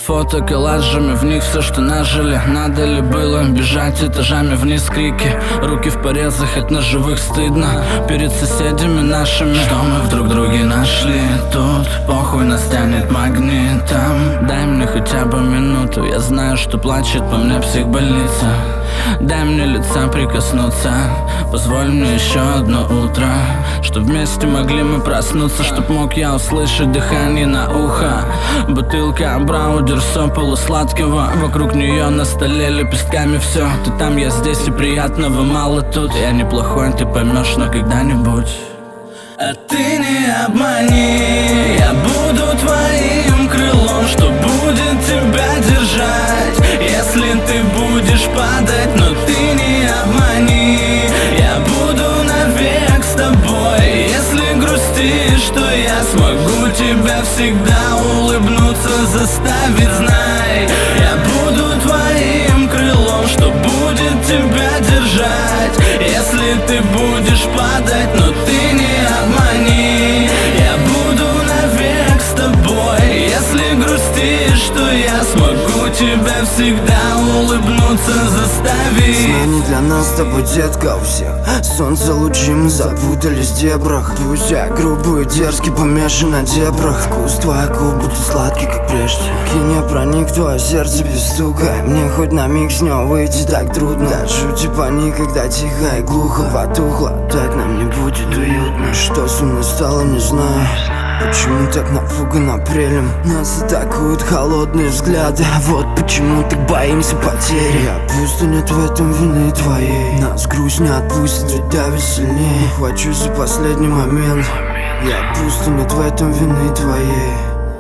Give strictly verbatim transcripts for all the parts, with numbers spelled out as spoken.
фото коллажами, в них все, что нажили. Надо ли было бежать этажами вниз, крики, руки в порезах, от ножевых стыдно перед соседями нашими. Что мы в друг друге нашли тут? Похуй, нас тянет магнитом. Дай мне хотя бы минуту, я знаю, что плачет по мне психбольница. Дай мне лица прикоснуться, позволь мне еще одно утро, чтоб вместе могли мы проснуться, чтоб мог я услышать дыхание на ухо. Бутылка браудерса полусладкого, вокруг нее на столе лепестками все. Ты там, я здесь, и приятного мало тут. Я неплохой, ты поймешь, но когда-нибудь. А ты не обмани, я буду твоим крылом, что будет тебя держать, если ты будешь падать. Но ты не обмани, я буду навек с тобой. Если грустишь, то я смогу тебя всегда улыбнуться заставить. Знай, я буду твоим крылом, что будет тебя держать, если ты будешь падать. Но ты не обмани, я буду навек с тобой. Если грустишь, то я смогу тебя всегда улыбнуться заставить. Знание для нас с тобой, детка, у всех солнце лучи, мы запутались в дебрах. Пусть я грубый, дерзкий, помешан на дебрах. Вкус твоих губ будет сладкий, как прежде. Кинь, я проник в твое сердце без стука. Мне хоть на миг с него выйти так трудно. Даже типа никогда тихо и глухо потухло. Так нам не будет уютно. Что со мной стало, не знаю. Почему так напуган апрелем? Нас атакуют холодные взгляды. Вот почему так боимся потери. Я пусто, нет в этом вины твоей. Нас грусть не отпустит, ведь давит сильнее. Хвачусь за последний момент. Я пусто, нет в этом вины твоей.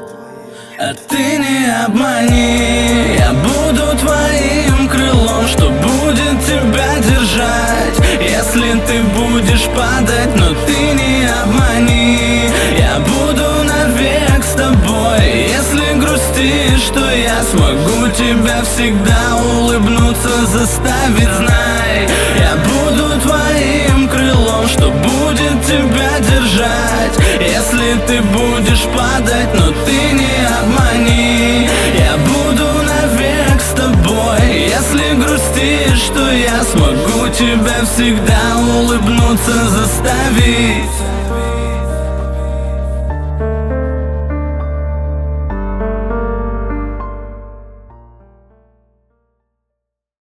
А ты не обмани, я буду твоим крылом, что будет тебя держать, если ты будешь падать. Но ты не обмани, я буду навек с тобой. Если грустишь, то я смогу тебя всегда улыбнуться заставить. Знай, я буду твоим крылом, что будет тебя держать, если ты будешь падать. Но ты не обмани, я буду навек с тобой. Если грустишь, то я смогу тебя всегда улыбнуться заставить.